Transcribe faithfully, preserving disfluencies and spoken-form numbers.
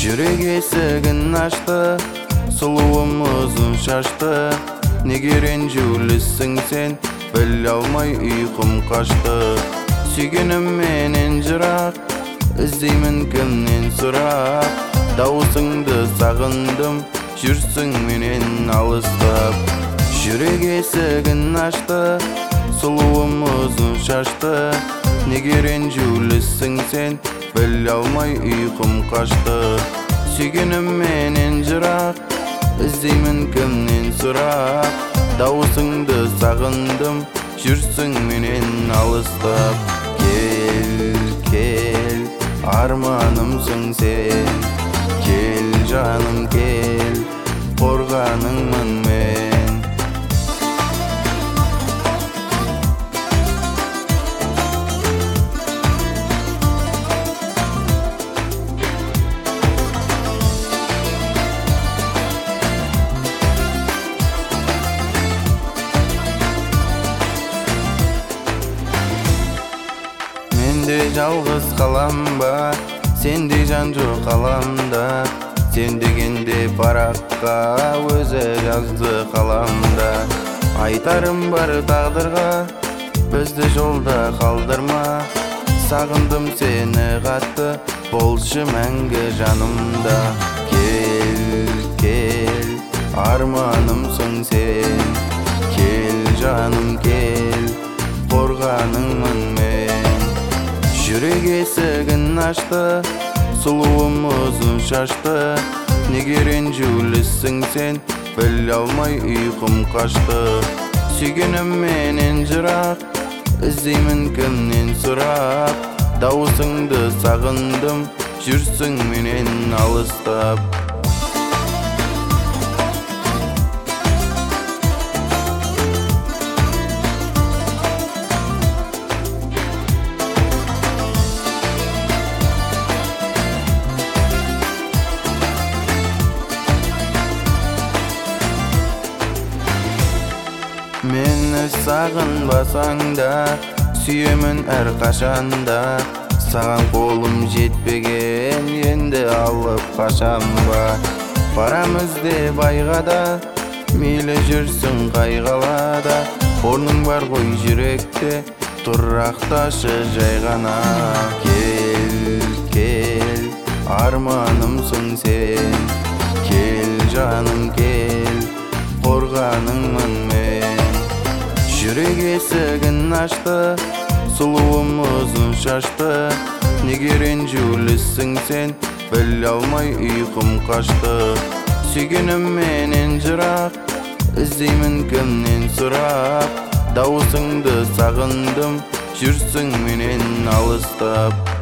Жүрек есігін ашты, сұлуымызын шашты. Неге ренжулісің сен, біле алмай ұйқым қашты. Сүйгенім менен жырақ, іздеймін кімнен сұрақ. Дауысыңды сағындым, жүрсің менен алыстап. Жүрек есігін ашты, сұлуымызын шашты. Неге ренжулісің сен, біле алмай ұйқым қашты. Сүйгенім менен жырақ, іздеймін кімнен сұрақ. Дауысыңды сағындым, жүрсің менен алыстап. Кел, кел, арманымсың сен. Кел жаным кел, қорғаныңмын мен. Менде жалғыз қалам ба, сенде жан жоқ аламда. Сен дегенде параққа өзі жазды қаламда. Айтарым бар тағдырға, бізді жолда қалдырма. Сағындым сені қатты, болшы мәңгі жанымда. Кел, кел, арманымсың сен. Кел жаным кел, қорғаныңмын мен. Жүрек есігін ашты, сұлуымызын шашты. Неге ренжулісің сен, біле алмай ұйқым қашты. Сүйгенім менен жырақ, іздеймін кімнен сұрақ. Дауысыңды сағындым, жүрсің менен алыстап. Мені сағынбасаң да, сүйемін әр қашанда. Саған қолым жетпеген, енді алып қашам ба. Барамыз деп айғада, мейлі жүрсің қайғалада. Орның бар ғой жүректе, тұрақташы жай ғана. Кел, кел, арманымсың сен. Кел жаным кел, қорғаныңмын мен. Жүрек есігін ашты, сұлуымызын шашты. Неге ренжулісің сен, біле алмай ұйқым қашты. Сүйгенім менен жырақ, іздеймін кімнен сұрақ. Дауысыңды сағындым, жүрсің менен алыстап.